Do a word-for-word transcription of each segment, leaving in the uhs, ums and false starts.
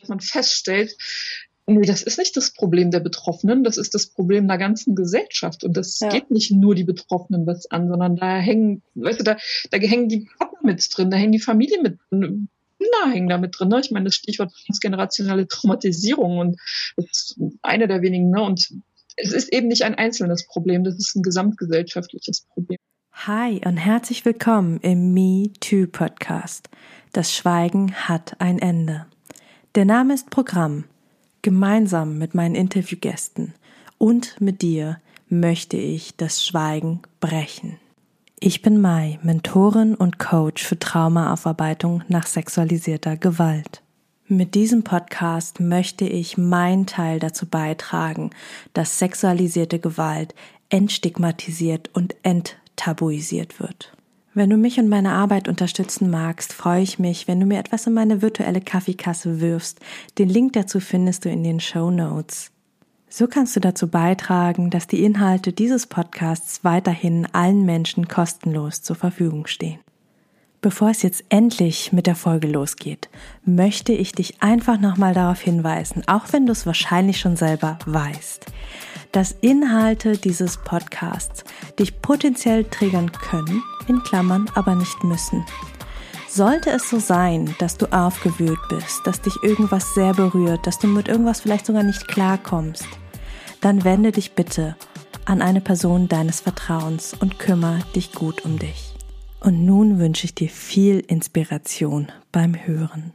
man feststellt, nee, das ist nicht das Problem der Betroffenen, das ist das Problem der ganzen Gesellschaft. Und das ja. geht nicht nur die Betroffenen was an, sondern da hängen, weißt du, da, da hängen die Partner mit drin, da hängen die Familie mit drin, Kinder hängen da mit drin. Ne? Ich meine, das Stichwort transgenerationale Traumatisierung und das ist eine der wenigen. Ne? Und es ist eben nicht ein einzelnes Problem, das ist ein gesamtgesellschaftliches Problem. Hi und herzlich willkommen im Me Too Podcast. Das Schweigen hat ein Ende. Der Name ist Programm. Gemeinsam mit meinen Interviewgästen und mit dir möchte ich das Schweigen brechen. Ich bin Mai, Mentorin und Coach für Traumaaufarbeitung nach sexualisierter Gewalt. Mit diesem Podcast möchte ich meinen Teil dazu beitragen, dass sexualisierte Gewalt entstigmatisiert und enttabuisiert wird. Wenn du mich und meine Arbeit unterstützen magst, freue ich mich, wenn du mir etwas in meine virtuelle Kaffeekasse wirfst. Den Link dazu findest du in den Shownotes. So kannst du dazu beitragen, dass die Inhalte dieses Podcasts weiterhin allen Menschen kostenlos zur Verfügung stehen. Bevor es jetzt endlich mit der Folge losgeht, möchte ich dich einfach nochmal darauf hinweisen, auch wenn du es wahrscheinlich schon selber weißt, dass Inhalte dieses Podcasts dich potenziell triggern können, in Klammern aber nicht müssen. Sollte es so sein, dass du aufgewühlt bist, dass dich irgendwas sehr berührt, dass du mit irgendwas vielleicht sogar nicht klarkommst, dann wende dich bitte an eine Person deines Vertrauens und kümmere dich gut um dich. Und nun wünsche ich dir viel Inspiration beim Hören.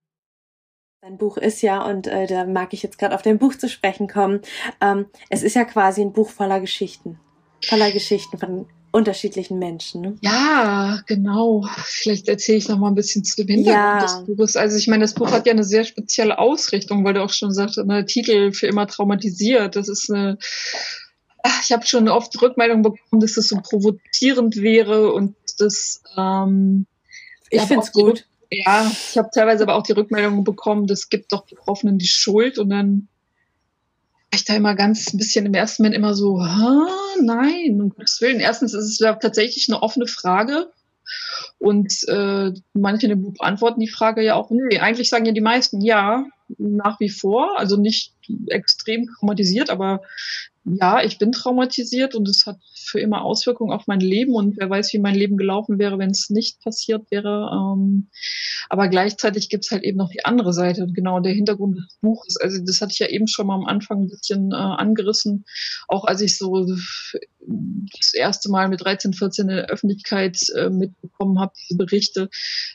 Dein Buch ist ja, und äh, da mag ich jetzt gerade auf dein Buch zu sprechen kommen, ähm, es ist ja quasi ein Buch voller Geschichten, voller Geschichten von unterschiedlichen Menschen. Ne? Ja, genau. Vielleicht erzähle ich noch mal ein bisschen zu dem Hintergrund ja. des Buches. Also ich meine, das Buch hat ja eine sehr spezielle Ausrichtung, weil du auch schon sagst, ne, Titel für immer traumatisiert. Das ist eine, ach, ich habe schon oft Rückmeldungen bekommen, dass das so provozierend wäre und das ähm, ich finde es gut. Ja, ich habe teilweise aber auch die Rückmeldungen bekommen, das gibt doch Betroffenen die Schuld und dann war ich da immer ganz ein bisschen im ersten Moment immer so, nein, um Gottes Willen. Erstens ist es ja tatsächlich eine offene Frage und äh, manche in dem Buch beantworten die Frage ja auch, nee, eigentlich sagen ja die meisten ja, nach wie vor, also nicht extrem traumatisiert, aber ja, ich bin traumatisiert und es hat für immer Auswirkungen auf mein Leben und wer weiß, wie mein Leben gelaufen wäre, wenn es nicht passiert wäre. Ähm, aber gleichzeitig gibt es halt eben noch die andere Seite und genau der Hintergrund des Buches. Also das hatte ich ja eben schon mal am Anfang ein bisschen äh, angerissen, auch als ich so das erste Mal mit dreizehn, vierzehn in der Öffentlichkeit äh, mitbekommen habe, diese Berichte.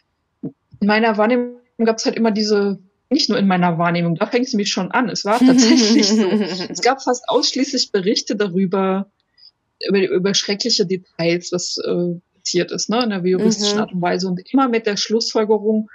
In meiner Wahrnehmung gab es halt immer diese nicht nur in meiner Wahrnehmung, da fängt es nämlich schon an. Es war tatsächlich so. Es gab fast ausschließlich Berichte darüber, über, über schreckliche Details, was äh, passiert ist, ne, in der juristischen mhm. Art und Weise. Und immer mit der Schlussfolgerung,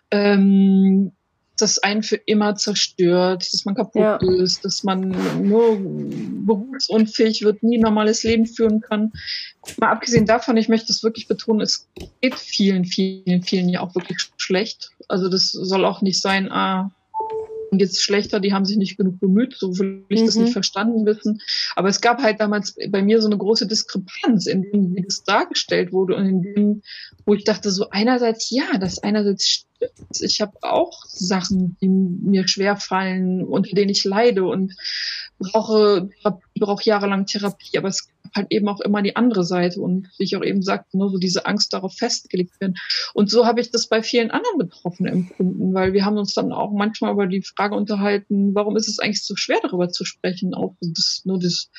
ähm, dass einen für immer zerstört, dass man kaputt ja. ist, dass man nur berufsunfähig wird, nie ein normales Leben führen kann. Mal abgesehen davon, ich möchte es wirklich betonen, es geht vielen, vielen, vielen ja auch wirklich schlecht. Also das soll auch nicht sein, ah, geht es schlechter, die haben sich nicht genug bemüht, so will ich mhm. das nicht verstanden wissen. Aber es gab halt damals bei mir so eine große Diskrepanz, in dem, wie das dargestellt wurde und in dem, wo ich dachte, so einerseits, ja, das einerseits stimmt. Ich habe auch Sachen, die mir schwerfallen, unter denen ich leide und brauche, brauche jahrelang Therapie, aber es gibt halt eben auch immer die andere Seite und wie ich auch eben sagte, nur so diese Angst darauf festgelegt werden. Und so habe ich das bei vielen anderen Betroffenen empfunden, weil wir haben uns dann auch manchmal über die Frage unterhalten, warum ist es eigentlich so schwer, darüber zu sprechen, auch das, nur das,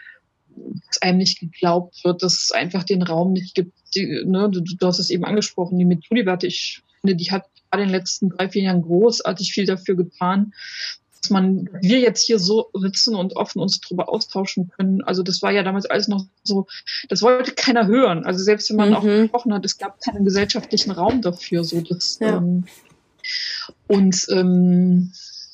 dass einem nicht geglaubt wird, dass es einfach den Raum nicht gibt. Die, ne, du, du hast es eben angesprochen, die MeToo-Debatte, ich finde, die hat gerade in den letzten drei, vier Jahren großartig viel dafür getan, dass man, wir jetzt hier so sitzen und offen uns darüber austauschen können. Also das war ja damals alles noch so, das wollte keiner hören. Also selbst wenn man mhm. auch gesprochen hat, es gab keinen gesellschaftlichen Raum dafür. So das, ja. ähm, und ähm,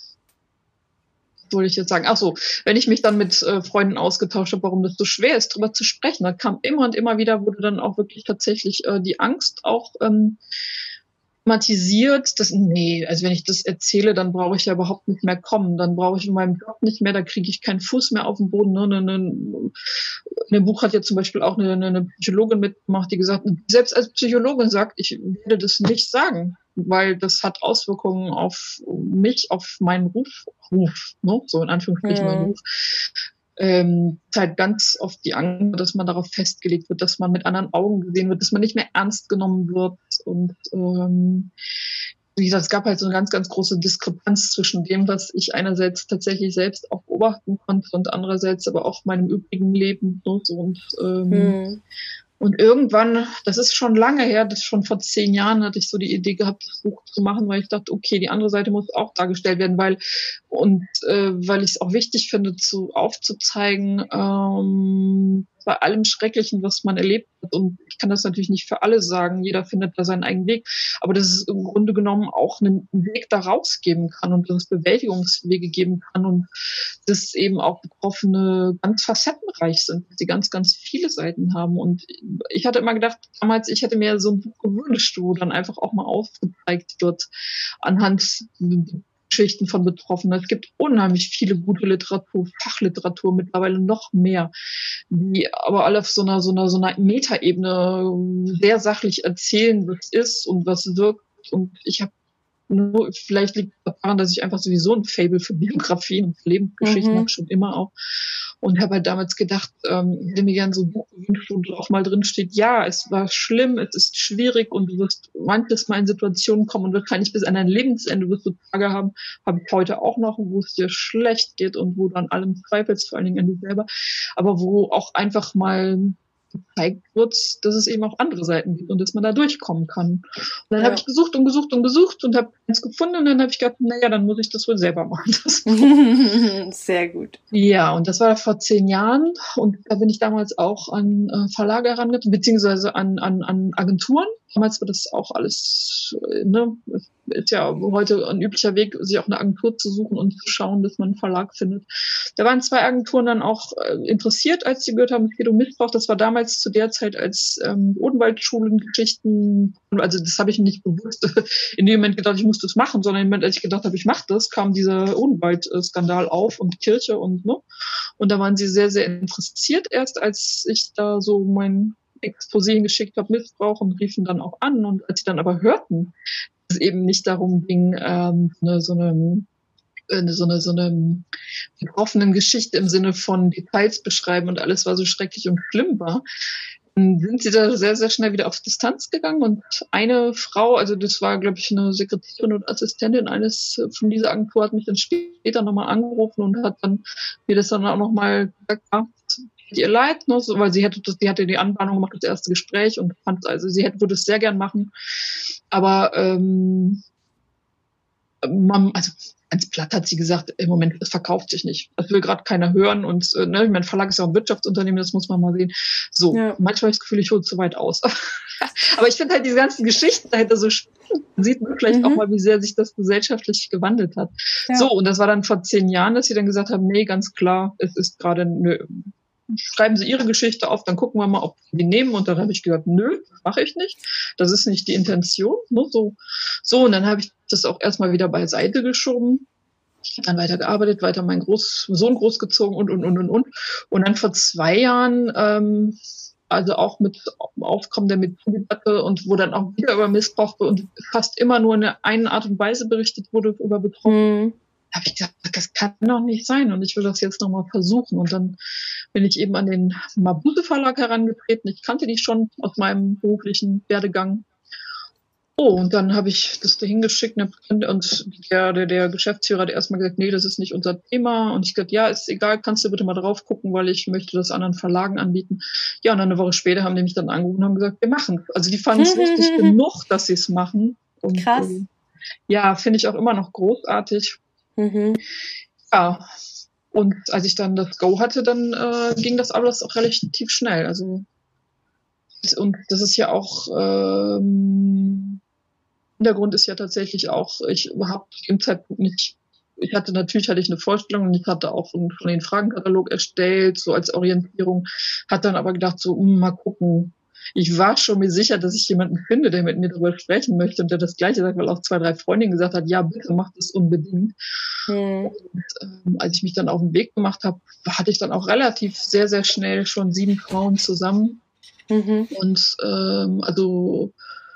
was soll ich jetzt sagen? Ach so, wenn ich mich dann mit äh, Freunden ausgetauscht habe, warum das so schwer ist, darüber zu sprechen, da kam immer und immer wieder, wurde dann auch wirklich tatsächlich äh, die Angst auch ähm, thematisiert, dass, nee, also wenn ich das erzähle, dann brauche ich ja überhaupt nicht mehr kommen, dann brauche ich in meinem Job nicht mehr, da kriege ich keinen Fuß mehr auf den Boden. Ne? Ne, ne, in dem Buch hat ja zum Beispiel auch eine, eine Psychologin mitgemacht, die gesagt hat, selbst als Psychologin sagt, ich werde das nicht sagen, weil das hat Auswirkungen auf mich, auf meinen Ruf, Ruf, ne? So in Anführungsstrichen Mhm. meinen Ruf. Ähm, halt ganz oft die Angst, dass man darauf festgelegt wird, dass man mit anderen Augen gesehen wird, dass man nicht mehr ernst genommen wird. Und ähm, wie gesagt, es gab halt so eine ganz, ganz große Diskrepanz zwischen dem, was ich einerseits tatsächlich selbst auch beobachten konnte und andererseits aber auch meinem übrigen Leben. Ne? So, und ähm, Mhm. Und irgendwann, das ist schon lange her, das schon vor zehn Jahren hatte ich so die Idee gehabt, das Buch zu machen, weil ich dachte, okay, die andere Seite muss auch dargestellt werden, weil und äh, weil ich es auch wichtig finde, zu aufzuzeigen, ähm, bei allem Schrecklichen, was man erlebt hat. Und ich kann das natürlich nicht für alle sagen, jeder findet da seinen eigenen Weg, aber dass es im Grunde genommen auch einen Weg da rausgeben kann und dass es Bewältigungswege geben kann und dass eben auch Betroffene ganz facettenreich sind, dass sie ganz, ganz viele Seiten haben. Und ich hatte immer gedacht, damals, ich hätte mir so ein Buch gewünscht, wo dann einfach auch mal aufgezeigt wird anhand Geschichten von Betroffenen. Es gibt unheimlich viele gute Literatur, Fachliteratur, mittlerweile noch mehr, die aber alle auf so einer, so einer, so einer Metaebene sehr sachlich erzählen, was ist und was wirkt. Und ich habe nur, vielleicht liegt es daran, dass ich einfach sowieso ein Faible für Biografien und für Lebensgeschichten Mhm. habe, schon immer auch. Und habe halt damals gedacht, ähm, ich hätte mir gerne so ein Buch gewünscht, wo auch mal drin steht, ja, es war schlimm, es ist schwierig und du wirst manches Mal in Situationen kommen und wahrscheinlich bis an dein Lebensende wirst du Tage haben, habe ich heute auch noch, wo es dir schlecht geht und wo du an allem zweifelst, vor allen Dingen an dir selber, aber wo auch einfach mal gezeigt wird, dass es eben auch andere Seiten gibt und dass man da durchkommen kann. Und dann Ja. habe ich gesucht und gesucht und gesucht und habe eins gefunden und dann habe ich gedacht, naja, dann muss ich das wohl selber machen. Das Sehr gut. ja, und das war vor zehn Jahren und da bin ich damals auch an äh, Verlage herangetreten, beziehungsweise an, an, an Agenturen. Damals war das auch alles, äh, ne, ist ja heute ein üblicher Weg, sich auch eine Agentur zu suchen und zu schauen, dass man einen Verlag findet. Da waren zwei Agenturen dann auch äh, interessiert, als sie gehört haben, es geht um Missbrauch. Das war damals zu der Zeit, als ähm, Odenwaldschulen-Geschichten, also das habe ich nicht bewusst in dem Moment gedacht, ich muss das machen, sondern im Moment, als ich gedacht habe, ich mache das, kam dieser Odenwald-Skandal auf und Kirche und ne. Und da waren sie sehr, sehr interessiert erst, als ich da so mein Exposé hingeschickt habe, Missbrauch, und riefen dann auch an. Und als sie dann aber hörten, dass es eben nicht darum ging, ähm, eine, so eine so eine, so eine betroffenen Geschichte im Sinne von Details beschreiben und alles war so schrecklich und schlimm war, dann sind sie da sehr, sehr schnell wieder auf Distanz gegangen. Und eine Frau, also das war, glaube ich, eine Sekretärin und Assistentin eines von dieser Agentur, hat mich dann später nochmal angerufen und hat dann mir das dann auch nochmal gesagt, ja, ihr leid, ne, so, weil sie hätte das, die hatte die Anbahnung gemacht, das erste Gespräch und fand, also sie hätte, würde es sehr gern machen, aber ähm, man, also ganz platt hat sie gesagt, im Moment, es verkauft sich nicht. Das will gerade keiner hören und äh, ne, mein Verlag ist ja auch ein Wirtschaftsunternehmen, das muss man mal sehen. So, ja. Manchmal habe ich das Gefühl, ich hole zu weit aus. Aber ich finde halt diese ganzen Geschichten dahinter so spannend. Man sieht man vielleicht mhm. auch mal, wie sehr sich das gesellschaftlich gewandelt hat. Ja. So, und das war dann vor zehn Jahren, dass sie dann gesagt haben, nee, ganz klar, es ist gerade, nö, schreiben Sie Ihre Geschichte auf, dann gucken wir mal, ob wir die nehmen. Und dann habe ich gesagt, nö, das mache ich nicht. Das ist nicht die Intention. Ne? So, so, und dann habe ich das auch erstmal wieder beiseite geschoben. Ich habe dann weiter gearbeitet, weiter meinen Groß, Sohn großgezogen und, und, und, und, und. Und dann vor zwei Jahren, ähm, also auch mit Aufkommen der MeToo-Debatte und wo dann auch wieder über Missbrauch und fast immer nur in einer Art und Weise berichtet wurde über Betroffene, mhm. habe ich gesagt, das kann doch nicht sein und ich will das jetzt nochmal versuchen. Und dann bin ich eben an den Mabuse Verlag herangetreten. Ich kannte die schon aus meinem beruflichen Werdegang. Oh, und dann habe ich das da hingeschickt und der, der, der Geschäftsführer hat erstmal gesagt, nee, das ist nicht unser Thema. Und ich gesagt, ja, ist egal, kannst du bitte mal drauf gucken, weil ich möchte das anderen Verlagen anbieten. Ja, und dann eine Woche später haben die mich dann angerufen und haben gesagt, wir machen. Also die fanden es wichtig genug, dass sie es machen. Und, krass. Äh, ja, finde ich auch immer noch großartig. Mhm. Ja, und als ich dann das Go hatte, dann äh, ging das alles auch relativ schnell. Also und das ist ja auch ähm, Hintergrund ist ja tatsächlich auch, ich habe zu dem Zeitpunkt nicht, ich hatte natürlich hatte ich eine Vorstellung und ich hatte auch schon den Fragenkatalog erstellt, so als Orientierung, hat dann aber gedacht, so mh, mal gucken. ich war schon mir sicher, dass ich jemanden finde, der mit mir darüber sprechen möchte und der das Gleiche sagt, weil auch zwei, drei Freundinnen gesagt hat, ja, bitte mach das unbedingt. Mhm. Und ähm, als ich mich dann auf den Weg gemacht habe, hatte ich dann auch relativ sehr, sehr schnell schon sieben Frauen zusammen. Mhm. Und ähm, also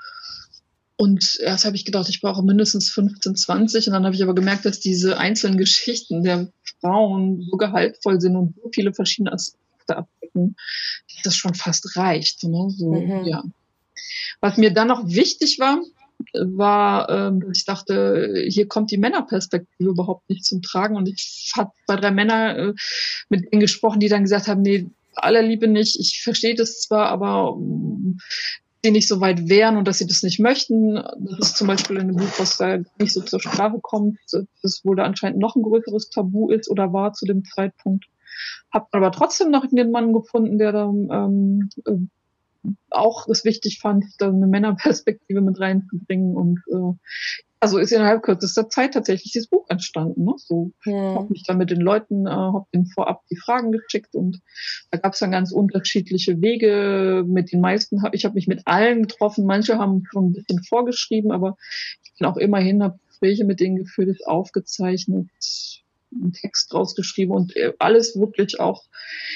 und erst habe ich gedacht, ich brauche mindestens fünfzehn, zwanzig. Und dann habe ich aber gemerkt, dass diese einzelnen Geschichten der Frauen so gehaltvoll sind und so viele verschiedene Aspekte abdecken, dass das schon fast reicht. Ne? So, mhm. ja. Was mir dann noch wichtig war, war, ähm, dass ich dachte, hier kommt die Männerperspektive überhaupt nicht zum Tragen. Und ich habe zwei, drei Männer äh, mit denen gesprochen, die dann gesagt haben, nee, aller Liebe nicht, ich verstehe das zwar, aber ähm, die nicht so weit wären und dass sie das nicht möchten. Das ist zum Beispiel in einem Buch, was da nicht so zur Sprache kommt, das wohl da anscheinend noch ein größeres Tabu ist oder war zu dem Zeitpunkt. Hab aber trotzdem noch den Mann gefunden, der da ähm, äh, auch es wichtig fand, da eine Männerperspektive mit reinzubringen und äh, also ist innerhalb kürzester Zeit tatsächlich dieses Buch entstanden. Ne? So, ja. Ich habe mich dann mit den Leuten, äh, habe denen vorab die Fragen geschickt und da gab es dann ganz unterschiedliche Wege. Mit den meisten habe ich habe mich mit allen getroffen. Manche haben schon ein bisschen vorgeschrieben, aber ich bin auch immerhin, habe Gespräche mit denen geführt, aufgezeichnet, einen Text rausgeschrieben und alles wirklich auch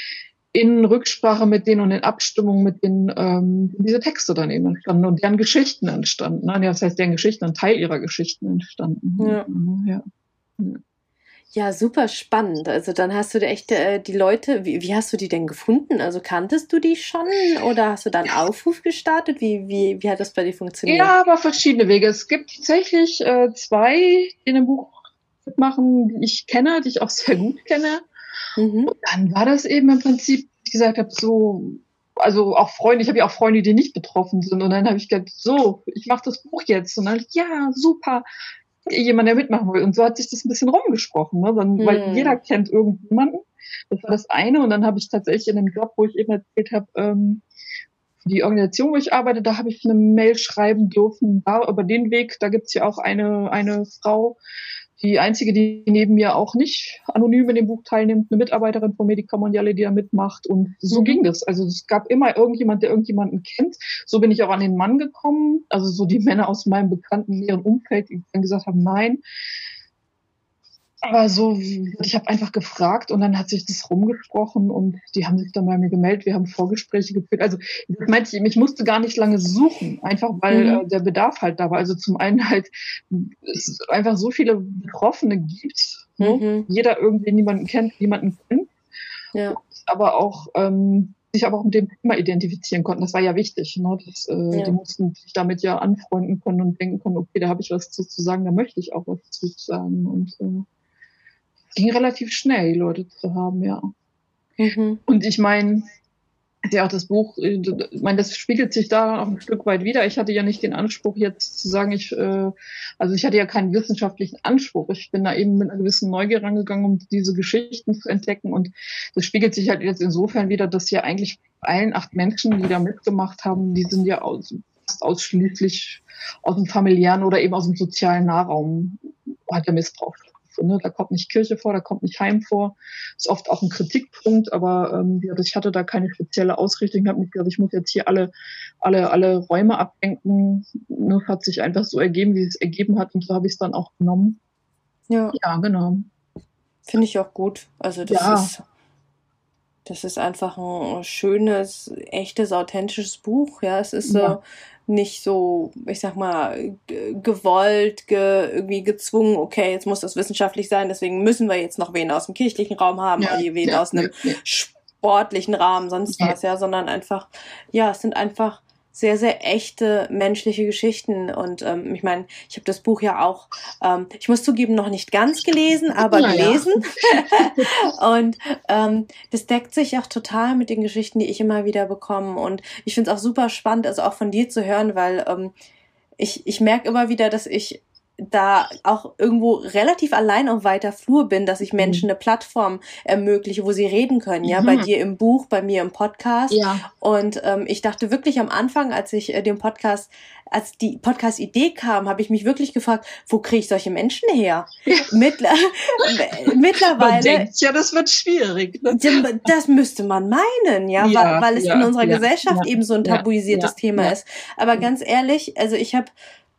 in Rücksprache mit denen und in Abstimmung mit denen ähm, diese Texte dann eben entstanden und deren Geschichten entstanden. Ne? Das heißt, deren Geschichten, ein Teil ihrer Geschichten entstanden. Ja. Ja, ja. Ja, super spannend. Also dann hast du da echt äh, die Leute, wie, wie hast du die denn gefunden? Also kanntest du die schon oder hast du da einen Aufruf gestartet? Wie, wie, wie hat das bei dir funktioniert? Ja, aber verschiedene Wege. Es gibt tatsächlich äh, zwei, die in dem Buch mitmachen, die ich kenne, die ich auch sehr gut kenne. Mhm. Und dann war das eben im Prinzip, wie ich gesagt habe, so, also auch Freunde, ich habe ja auch Freunde, die nicht betroffen sind. Und dann habe ich gedacht, so, ich mache das Buch jetzt. Und dann, ja, super, jemand, der mitmachen will. Und so hat sich das ein bisschen rumgesprochen, ne? Dann, mhm. weil jeder kennt irgendjemanden. Das war das eine. Und dann habe ich tatsächlich in dem Job, wo ich eben erzählt habe, ähm, die Organisation, wo ich arbeite, da habe ich eine Mail schreiben dürfen. Da, über den Weg, da gibt's ja auch eine, eine Frau, die einzige, die neben mir auch nicht anonym in dem Buch teilnimmt, eine Mitarbeiterin von Medica Mondiale, die da mitmacht. Und so mhm. ging das. Also es gab immer irgendjemand, der irgendjemanden kennt. So bin ich auch an den Mann gekommen. Also so die Männer aus meinem bekannten näheren Umfeld, die dann gesagt haben, nein. Aber so, ich habe einfach gefragt und dann hat sich das rumgesprochen und die haben sich dann bei mir gemeldet, wir haben Vorgespräche geführt. Also das meinte ich, ich musste gar nicht lange suchen, einfach weil mhm. äh, der Bedarf halt da war. Also zum einen halt, es einfach so viele Betroffene gibt, mhm. ne? Jeder irgendwie niemanden kennt, niemanden kennt, ja. aber auch ähm, sich aber auch mit dem Thema identifizieren konnten. Das war ja wichtig. Ne? Das, äh, ja. Die mussten sich damit ja anfreunden können und denken können, okay, da habe ich was zu, zu sagen, da möchte ich auch was zu sagen und äh, ging relativ schnell, die Leute zu haben, ja. Mhm. Und ich meine, ja auch das Buch, ich meine, das spiegelt sich da auch ein Stück weit wieder. Ich hatte ja nicht den Anspruch jetzt zu sagen, ich, äh, also ich hatte ja keinen wissenschaftlichen Anspruch. Ich bin da eben mit einer gewissen Neugier rangegangen, um diese Geschichten zu entdecken. Und das spiegelt sich halt jetzt insofern wieder, dass ja eigentlich allen acht Menschen, die da mitgemacht haben, die sind ja aus, fast ausschließlich aus dem familiären oder eben aus dem sozialen Nahraum hat der Missbrauch. Da kommt nicht Kirche vor, da kommt nicht Heim vor. Ist oft auch ein Kritikpunkt, aber ähm, ich hatte da keine spezielle Ausrichtung. Ich habe nicht gesagt, ich muss jetzt hier alle, alle, alle Räume abdenken. Das hat sich einfach so ergeben, wie es ergeben hat, und so habe ich es dann auch genommen. Ja, ja, genau. Finde ich auch gut. Also das ja. ist das ist einfach ein schönes, echtes, authentisches Buch. Ja, es ist ja. so nicht so, ich sag mal, g- gewollt, ge- irgendwie gezwungen, okay, jetzt muss das wissenschaftlich sein, deswegen müssen wir jetzt noch wen aus dem kirchlichen Raum haben, ja, oder wen ja, aus einem ja, ja. sportlichen Rahmen, sonst ja. was, ja, sondern einfach, ja, es sind einfach sehr, sehr echte menschliche Geschichten. Und ähm, ich meine, ich habe das Buch ja auch, ähm, ich muss zugeben, noch nicht ganz gelesen, aber ja, gelesen. Ja. Und ähm, das deckt sich auch total mit den Geschichten, die ich immer wieder bekomme. Und ich finde es auch super spannend, also auch von dir zu hören, weil ähm, ich, ich merke immer wieder, dass ich da auch irgendwo relativ allein auf weiter Flur bin, dass ich Menschen eine Plattform ermögliche, wo sie reden können, ja, mhm. bei dir im Buch, bei mir im Podcast. Ja. Und ähm, ich dachte wirklich am Anfang, als ich äh, den Podcast, als die Podcast-Idee kam, habe ich mich wirklich gefragt, wo kriege ich solche Menschen her? Ja. Mittler- mittlerweile. Man denkt, ja, das wird schwierig. Ne? Das müsste man meinen, ja, ja weil, weil es ja, in unserer ja, Gesellschaft ja, eben so ein tabuisiertes ja, Thema ja. ist. Aber ganz ehrlich, also ich habe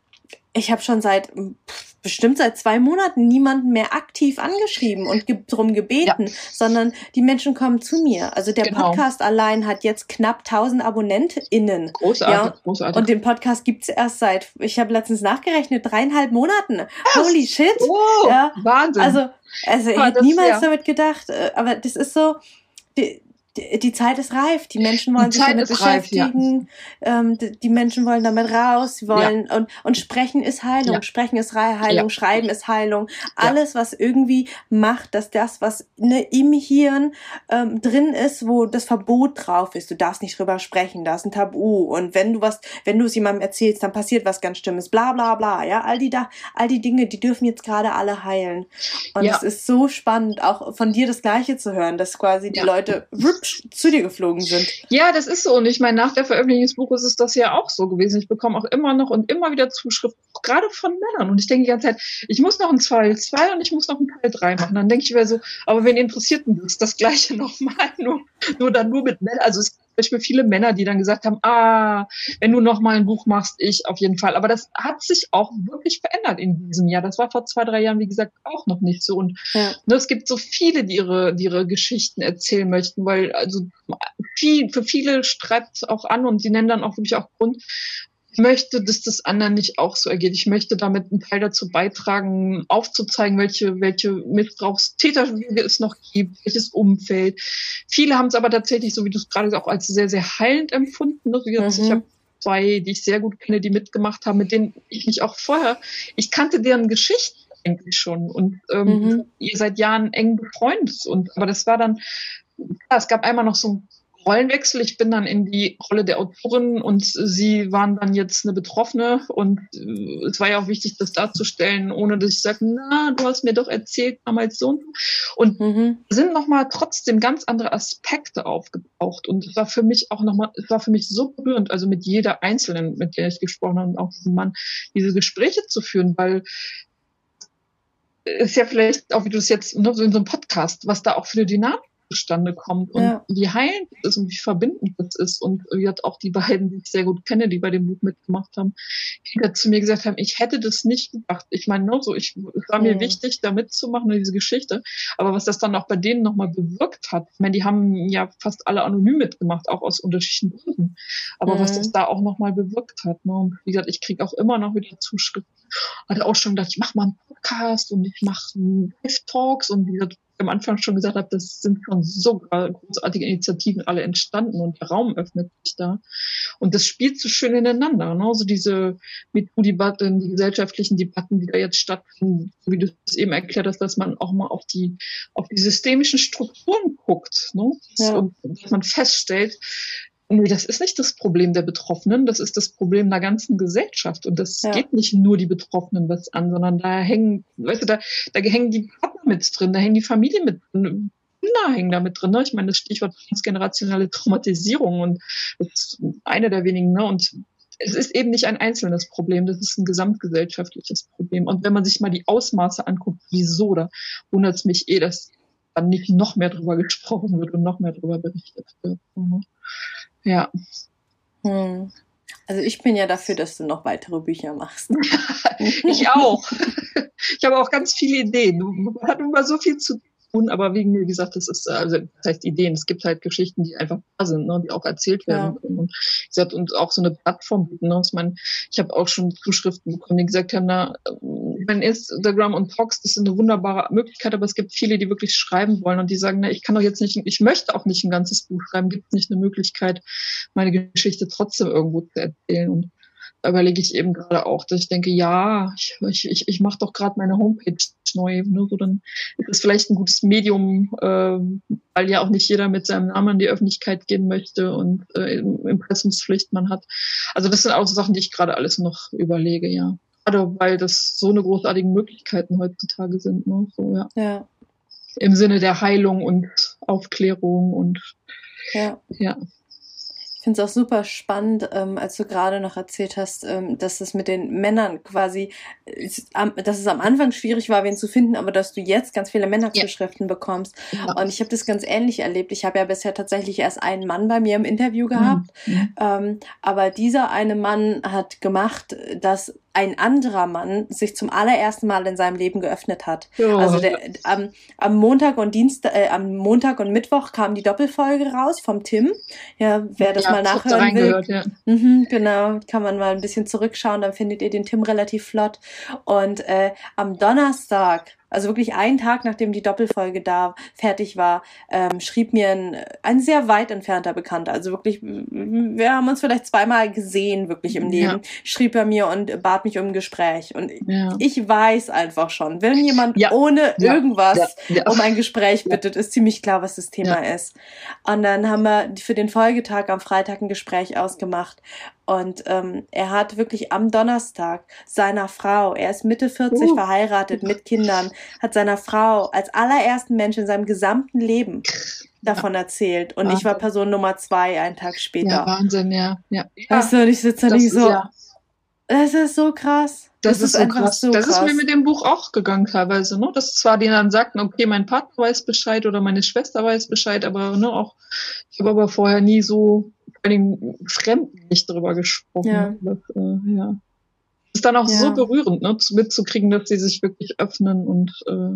Ich habe schon seit, bestimmt seit zwei Monaten niemanden mehr aktiv angeschrieben und ge- drum gebeten, ja. sondern die Menschen kommen zu mir. Also der genau. Podcast allein hat jetzt knapp tausend AbonnentInnen. Großartig, ja? großartig. Und den Podcast gibt's erst seit, ich habe letztens nachgerechnet, dreieinhalb Monaten. Was? Holy shit. Oh, ja. Wahnsinn. Also, also ich hätte niemals ja. damit gedacht, aber das ist so... Die, Die Zeit ist reif, die Menschen wollen die sich damit beschäftigen, reif, ja. ähm, die, die Menschen wollen damit raus, sie wollen, ja. und, und Sprechen ist Heilung, ja. Sprechen ist Heilung, ja. Schreiben ist Heilung, alles, ja. was irgendwie macht, dass das, was ne, im Hirn ähm, drin ist, wo das Verbot drauf ist, du darfst nicht drüber sprechen, da ist ein Tabu, und wenn du was, wenn du es jemandem erzählst, dann passiert was ganz Schlimmes, bla bla bla, ja, all die da, all die Dinge, die dürfen jetzt gerade alle heilen, und ja. es ist so spannend, auch von dir das Gleiche zu hören, dass quasi die ja. Leute zu dir geflogen sind. Ja, das ist so. Und ich meine, nach der Veröffentlichung des Buches ist das ja auch so gewesen. Ich bekomme auch immer noch und immer wieder Zuschriften, gerade von Männern. Und ich denke die ganze Zeit, ich muss noch einen Teil zwei und ich muss noch einen Teil drei machen. Dann denke ich wieder so, aber wen interessiert denn das? Das Gleiche nochmal, nur, nur dann nur mit Männern. Also es gibt zum Beispiel viele Männer, die dann gesagt haben, ah, wenn du noch mal ein Buch machst, ich auf jeden Fall. Aber das hat sich auch wirklich verändert in diesem Jahr. Das war vor zwei, drei Jahren, wie gesagt, auch noch nicht so. Und ja. ne, es gibt so viele, die ihre, die ihre Geschichten erzählen möchten, weil also viel, für viele streibt es auch an und die nennen dann auch wirklich auch Grund. Ich möchte, dass das anderen nicht auch so ergeht. Ich möchte damit einen Teil dazu beitragen, aufzuzeigen, welche, welche Missbrauchstäterwege es noch gibt, welches Umfeld. Viele haben es aber tatsächlich, so wie du es gerade auch als sehr, sehr heilend empfunden. Wie gesagt, mhm. ich habe zwei, die ich sehr gut kenne, die mitgemacht haben, mit denen ich mich auch vorher, ich kannte deren Geschichten eigentlich schon und ähm, mhm. ihr seid Jahren eng befreundet. Und aber das war dann, ja, es gab einmal noch so ein Rollenwechsel. Ich bin dann in die Rolle der Autorin und sie waren dann jetzt eine Betroffene und äh, es war ja auch wichtig, das darzustellen, ohne dass ich sage, na, du hast mir doch erzählt damals so und und mhm. sind nochmal trotzdem ganz andere Aspekte aufgetaucht und es war für mich auch nochmal, es war für mich so berührend, also mit jeder Einzelnen, mit der ich gesprochen habe und auch diesem Mann, diese Gespräche zu führen, weil ist ja vielleicht auch, wie du es jetzt, ne, so in so einem Podcast, was da auch für eine Dynamik zustande kommt und ja. wie heilend das ist und wie verbindend das ist. Und wie hat auch die beiden, die ich sehr gut kenne, die bei dem Buch mitgemacht haben, die zu mir gesagt haben, ich hätte das nicht gedacht. Ich meine, nur so, ich, es war mir mhm. wichtig, da mitzumachen, diese Geschichte. Aber was das dann auch bei denen nochmal bewirkt hat, ich meine, die haben ja fast alle anonym mitgemacht, auch aus unterschiedlichen Gründen. Aber mhm. was das da auch nochmal bewirkt hat. Ne? Und wie gesagt, ich kriege auch immer noch wieder Zuschriften. Hatte auch schon gedacht, ich mache mal einen Podcast und ich mache Live-Talks und wie gesagt, am Anfang schon gesagt habe, das sind schon so großartige Initiativen alle entstanden und der Raum öffnet sich da. Und das spielt so schön ineinander, ne? So diese MeToo-Debatten, die gesellschaftlichen Debatten, die da jetzt stattfinden, so wie du es eben erklärt hast, dass man auch mal auf die, auf die systemischen Strukturen guckt, ne? Ja. Und dass man feststellt, nee, das ist nicht das Problem der Betroffenen, das ist das Problem der ganzen Gesellschaft. Und das ja. geht nicht nur die Betroffenen was an, sondern da hängen, weißt du, da, da hängen die Partner mit drin, da hängen die Familie mit drin, Kinder hängen da mit drin. Ne? Ich meine, das Stichwort transgenerationale Traumatisierung und das ist eine der wenigen, ne? Und es ist eben nicht ein einzelnes Problem, das ist ein gesamtgesellschaftliches Problem. Und wenn man sich mal die Ausmaße anguckt, wieso, da wundert es mich eh, dass dann nicht noch mehr drüber gesprochen wird und noch mehr drüber berichtet wird. Mhm. Ja. Hm. Also ich bin ja dafür, dass du noch weitere Bücher machst. Ich auch. Ich habe auch ganz viele Ideen. Man hat immer so viel zu tun, aber wegen, wie gesagt, das ist, also das heißt Ideen. Es gibt halt Geschichten, die einfach da sind, ne, die auch erzählt werden können. Ja. Und, wie gesagt, und auch so eine Plattform bieten. Ne. Ich meine, ich habe auch schon Zuschriften bekommen, die gesagt haben, na, mein Instagram und Talks, das ist eine wunderbare Möglichkeit, aber es gibt viele, die wirklich schreiben wollen und die sagen, na, ich kann doch jetzt nicht, ich möchte auch nicht ein ganzes Buch schreiben, gibt es nicht eine Möglichkeit, meine Geschichte trotzdem irgendwo zu erzählen. Und da überlege ich eben gerade auch, dass ich denke, ja, ich, ich, ich mache doch gerade meine Homepage neu, ne? So, dann ist es vielleicht ein gutes Medium, äh, weil ja auch nicht jeder mit seinem Namen in die Öffentlichkeit gehen möchte und äh, Impressumspflicht man hat. Also das sind auch so Sachen, die ich gerade alles noch überlege, ja. Gerade weil das so eine großartigen Möglichkeiten heutzutage sind. Ne? So, ja. Ja. Im Sinne der Heilung und Aufklärung und ja. ja. Ich finde es auch super spannend, ähm, als du gerade noch erzählt hast, ähm, dass es mit den Männern quasi, äh, dass es am Anfang schwierig war, wen zu finden, aber dass du jetzt ganz viele Männerzuschriften ja. bekommst. Ja. Und ich habe das ganz ähnlich erlebt. Ich habe ja bisher tatsächlich erst einen Mann bei mir im Interview gehabt, mhm. ähm, aber dieser eine Mann hat gemacht, dass ein anderer Mann sich zum allerersten Mal in seinem Leben geöffnet hat. Oh. Also der, am, am Montag und Dienstag, äh, am Montag und Mittwoch kam die Doppelfolge raus vom Tim. Ja, wer das ja, mal nachhören will, ja. mhm, genau, kann man mal ein bisschen zurückschauen, dann findet ihr den Tim relativ flott. Und äh, am Donnerstag, also wirklich einen Tag, nachdem die Doppelfolge da fertig war, ähm, schrieb mir ein, ein sehr weit entfernter Bekannter, also wirklich, wir haben uns vielleicht zweimal gesehen, wirklich im Leben, ja. schrieb er mir und bat mich um ein Gespräch. Und ja. ich weiß einfach schon, wenn jemand ja. ohne ja. irgendwas ja. Ja. um ein Gespräch bittet, ist ziemlich klar, was das Thema ja. ist. Und dann haben wir für den Folgetag am Freitag ein Gespräch ausgemacht. Und ähm, er hat wirklich am Donnerstag seiner Frau, er ist Mitte vierzig, uh. verheiratet, mit Kindern, hat seiner Frau als allerersten Mensch in seinem gesamten Leben davon ja. erzählt. Und Wahnsinn. Ich war Person Nummer zwei einen Tag später. Ja, Wahnsinn, ja. ja. Weißt du, und ich sitze da nicht so, ja. das ist so krass. Das, das ist, ist so einfach krass. so das krass. Das ist mir mit dem Buch auch gegangen teilweise, ne? Dass zwar die dann sagten, okay, mein Partner weiß Bescheid oder meine Schwester weiß Bescheid, aber ne, auch, ich habe aber vorher nie so vor allem Fremden nicht darüber gesprochen. Ja. Das, äh, ja. das ist dann auch ja. so berührend, ne, zu, mitzukriegen, dass sie sich wirklich öffnen und äh,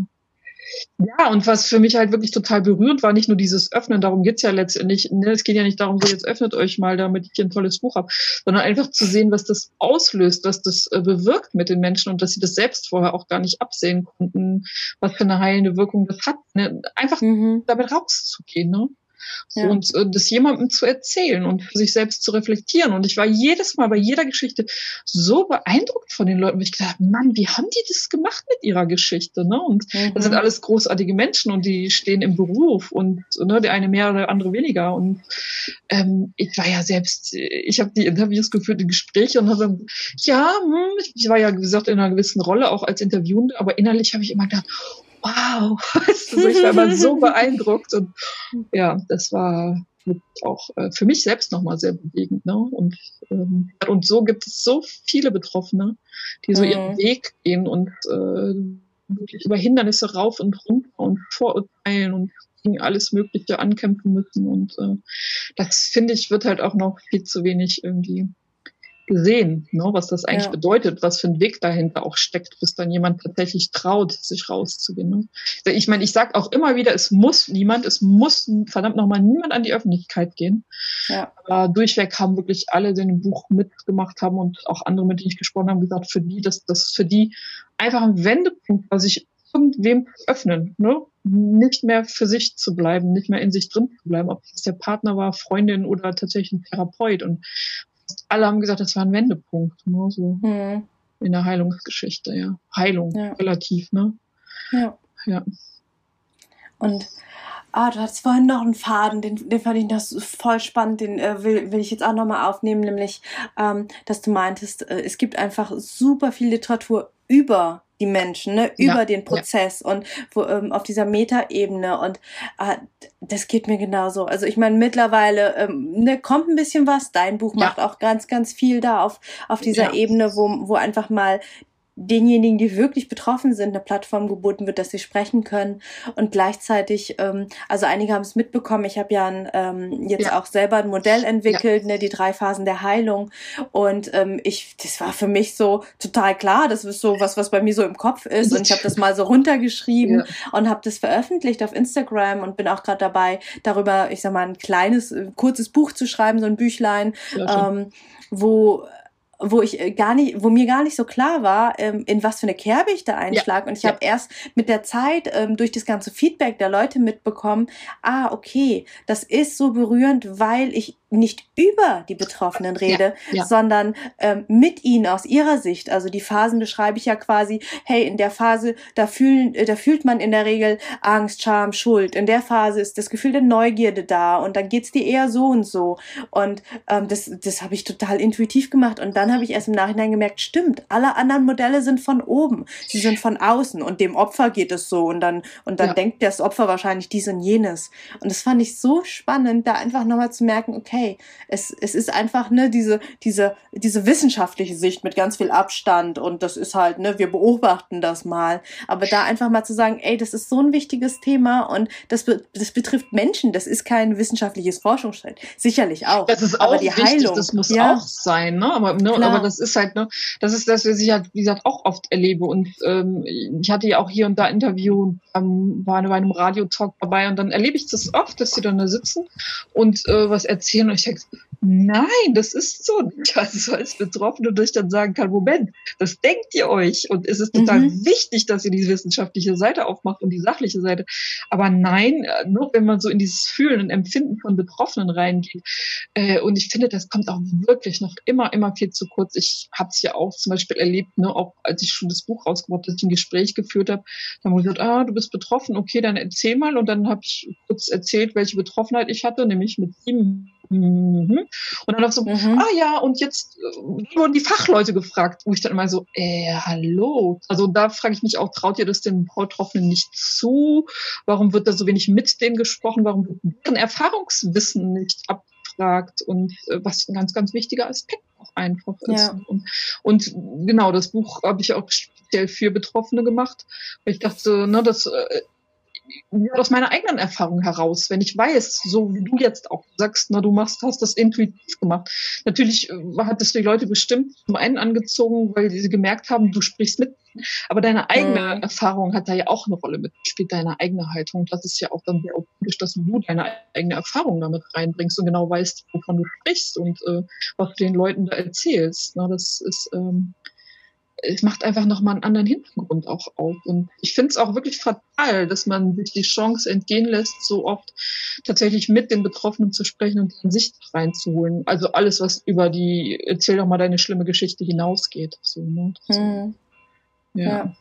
ja, und was für mich halt wirklich total berührend war, nicht nur dieses Öffnen, darum geht's ja letztendlich, ne, es geht ja nicht darum, so jetzt öffnet euch mal, damit ich ein tolles Buch habe, sondern einfach zu sehen, was das auslöst, was das äh, bewirkt mit den Menschen und dass sie das selbst vorher auch gar nicht absehen konnten, was für eine heilende Wirkung das hat, ne? Einfach mhm. damit rauszugehen, ne? So, ja. Und äh, das jemandem zu erzählen und für sich selbst zu reflektieren. Und ich war jedes Mal bei jeder Geschichte so beeindruckt von den Leuten, weil ich gedacht habe, Mann, wie haben die das gemacht mit ihrer Geschichte? Ne? Und mhm. das sind alles großartige Menschen und die stehen im Beruf und ne, der eine mehr oder der andere weniger. Und ähm, ich war ja selbst, ich habe die Interviews geführt, die Gespräche und habe ja, hm, ich war ja, wie gesagt, in einer gewissen Rolle auch als Interviewende, aber innerlich habe ich immer gedacht, wow, weißt du, ich war immer so beeindruckt und ja, das war auch äh, für mich selbst nochmal sehr bewegend, ne? Und ähm, und so gibt es so viele Betroffene, die so mhm. ihren Weg gehen und äh, wirklich über Hindernisse rauf und runter und Vorurteilen und gegen alles Mögliche ankämpfen müssen und äh, das finde ich wird halt auch noch viel zu wenig irgendwie gesehen, ne, was das eigentlich ja. bedeutet, was für ein Weg dahinter auch steckt, bis dann jemand tatsächlich traut, sich rauszugehen. Ne? Ich meine, ich sage auch immer wieder, es muss niemand, es muss verdammt nochmal niemand an die Öffentlichkeit gehen. Ja. Aber durchweg haben wirklich alle, die in dem Buch mitgemacht haben und auch andere, mit denen ich gesprochen habe, gesagt, für die, das, das ist für die einfach ein Wendepunkt, was sich irgendwem öffnen, ne? Nicht mehr für sich zu bleiben, nicht mehr in sich drin zu bleiben, ob es der Partner war, Freundin oder tatsächlich ein Therapeut und alle haben gesagt, das war ein Wendepunkt, ne, so hm. in der Heilungsgeschichte, ja. Heilung, ja. relativ, ne? Ja. ja. Und ah, du hattest vorhin noch einen Faden, den, den fand ich das voll spannend, den äh, will, will ich jetzt auch nochmal aufnehmen, nämlich, ähm, dass du meintest, äh, es gibt einfach super viel Literatur über die Menschen, ne, über ja, den Prozess ja. und wo, ähm, auf dieser Metaebene und äh, das geht mir genauso. Also ich meine, mittlerweile ähm, ne, kommt ein bisschen was, dein Buch ja. macht auch ganz, ganz viel da auf, auf dieser ja. Ebene, wo, wo einfach mal denjenigen, die wirklich betroffen sind, eine Plattform geboten wird, dass sie sprechen können und gleichzeitig, ähm, also einige haben es mitbekommen, ich habe ja ein, ähm, jetzt ja. auch selber ein Modell entwickelt, ja. ne, die drei Phasen der Heilung und ähm, ich, das war für mich so total klar, das ist so was, was bei mir so im Kopf ist und ich habe das mal so runtergeschrieben ja. und habe das veröffentlicht auf Instagram und bin auch gerade dabei, darüber, ich sag mal, ein kleines, kurzes Buch zu schreiben, so ein Büchlein, ja, ähm, wo wo ich gar nicht, wo mir gar nicht so klar war, in was für eine Kerbe ich da einschlage. Ja. Und ich ja. habe erst mit der Zeit durch das ganze Feedback der Leute mitbekommen, ah, okay, das ist so berührend, weil ich nicht über die Betroffenen rede, ja, ja. sondern ähm, mit ihnen aus ihrer Sicht. Also die Phasen beschreibe ich ja quasi, hey, in der Phase, da fühlen, da fühlt man in der Regel Angst, Scham, Schuld. In der Phase ist das Gefühl der Neugierde da und dann geht's dir eher so und so. Und ähm, das, das habe ich total intuitiv gemacht. Und dann habe ich erst im Nachhinein gemerkt, stimmt, alle anderen Modelle sind von oben. Sie sind von außen und dem Opfer geht es so. Und dann, und dann ja. denkt das Opfer wahrscheinlich dies und jenes. Und das fand ich so spannend, da einfach nochmal zu merken, okay, es, es ist einfach, ne, diese, diese, diese wissenschaftliche Sicht mit ganz viel Abstand und das ist halt, ne, wir beobachten das mal, aber da einfach mal zu sagen, ey, das ist so ein wichtiges Thema und das, be- das betrifft Menschen, das ist kein wissenschaftliches Forschungsfeld, sicherlich auch. Das ist auch aber die wichtig, Heilung, das muss ja. auch sein, ne, aber, ne, aber das ist halt, ne, das ist das, was ich halt, wie gesagt, auch oft erlebe und ähm, ich hatte ja auch hier und da Interview, ähm, war bei einem Radiotalk dabei und dann erlebe ich das oft, dass sie dann da sitzen und äh, was erzählen und ich denke, nein, das ist so nicht. Also als Betroffene, dass ich dann sagen kann, Moment, das denkt ihr euch und es ist total mhm. wichtig, dass ihr die wissenschaftliche Seite aufmacht und die sachliche Seite. Aber nein, nur wenn man so in dieses Fühlen und Empfinden von Betroffenen reingeht. Äh, und ich finde, das kommt auch wirklich noch immer, immer viel zu kurz. Ich habe es ja auch zum Beispiel erlebt, ne, auch als ich schon das Buch rausgebracht habe, dass ich ein Gespräch geführt habe, dann wurde gesagt, ah, du bist betroffen, okay, dann erzähl mal. Und dann habe ich kurz erzählt, welche Betroffenheit ich hatte, nämlich mit sieben. Mhm. Und dann auch so, mhm. ah ja, und jetzt äh, wurden die Fachleute gefragt, wo ich dann immer so, äh, hallo. Also da frage ich mich auch, traut ihr das den Betroffenen nicht zu? Warum wird da so wenig mit denen gesprochen? Warum wird deren Erfahrungswissen nicht abgefragt? Und äh, was ein ganz, ganz wichtiger Aspekt auch einfach ist. Ja. Und, und genau, das Buch habe ich auch speziell für Betroffene gemacht, weil ich dachte, ne, das äh, aus meiner eigenen Erfahrung heraus, wenn ich weiß, so wie du jetzt auch sagst, na, du machst, hast das intuitiv gemacht. Natürlich äh, hat es die Leute bestimmt zum einen angezogen, weil sie gemerkt haben, du sprichst mit, aber deine eigene mhm. Erfahrung hat da ja auch eine Rolle mit, spielt deine eigene Haltung. Das ist ja auch dann sehr authentisch, dass du deine eigene Erfahrung damit reinbringst und genau weißt, wovon du sprichst und äh, was du den Leuten da erzählst. Na, das ist, ähm, es macht einfach nochmal einen anderen Hintergrund auch auf. Und ich finde es auch wirklich fatal, dass man sich die Chance entgehen lässt, so oft tatsächlich mit den Betroffenen zu sprechen und deren Sicht reinzuholen. Also alles, was über die erzähl doch mal deine schlimme Geschichte hinausgeht. So, ne? So. Hm. Ja. ja.